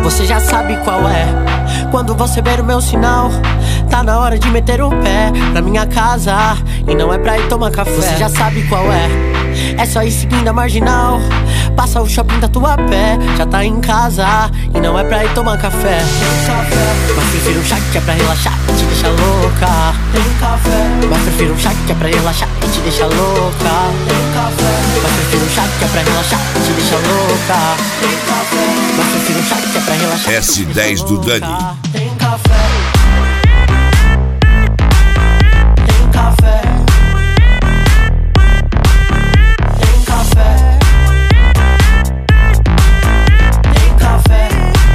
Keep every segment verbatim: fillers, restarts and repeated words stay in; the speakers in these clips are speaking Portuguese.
Você já sabe qual é. Quando você ver o meu sinal, tá na hora de meter o pé pra minha casa. E não é pra ir tomar café. Você já sabe qual é. É só ir seguindo a marginal. Passa o shopping da tua pé. Já tá em casa. E não é pra ir tomar café. Tem café. Mas prefiro um chá que é pra relaxar e te deixa louca. Tem café. Mas prefiro um chá que é pra relaxar e te deixa louca. Tem café. Mas prefiro um chá que é pra relaxar e te deixa louca. Tem café. Mas prefiro um chá que é pra relaxar. S dez do Dani. Tem café. Tem café. Tem café. Tem café.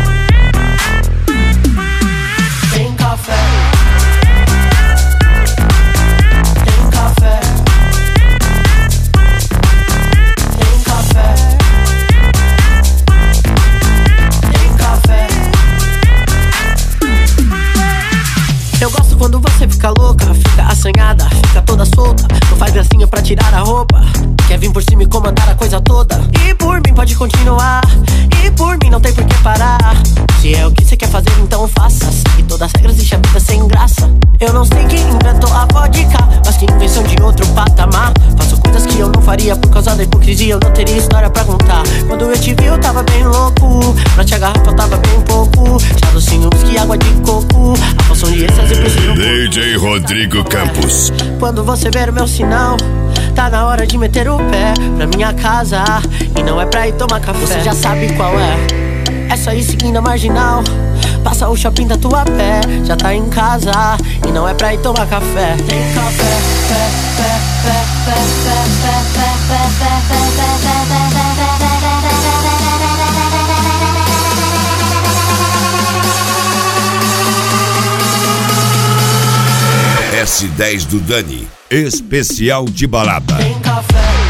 Tem café. Tem café. Tem café. Tem café. Eu gosto quando você fica louca, fica assanhada, fica toda solta. Não faz gracinha pra tirar a roupa. Quer vir por cima e comandar a coisa toda. E por mim pode continuar. E por mim não tem por que parar. Se é o que você quer fazer, então faça. Segue todas as regras, deixa a vida sem graça. Eu não sei quem inventou a vodka, mas que invenção de outro patamar. Faço coisas que eu não faria por causa da hipocrisia. Eu não teria história pra contar. Quando eu te vi eu tava bem louco. Pra te agarrar faltava bem pouco. Chá docinho, whisky, água de coco. A poção de êxtase eu preciso. D J Rodrigo Campos. Quando você ver o meu sinal, tá na hora de meter o pé pra minha casa. E não é pra ir tomar café. Você já sabe qual é. É só ir seguindo a marginal. Passa o shopping da tua pé. Já tá em casa. E não é pra ir tomar café. Tem café. Pé, pé, pé, pé, pé, pé, pé, pé, pé, S dez do Dani. Especial de balada. Tem café.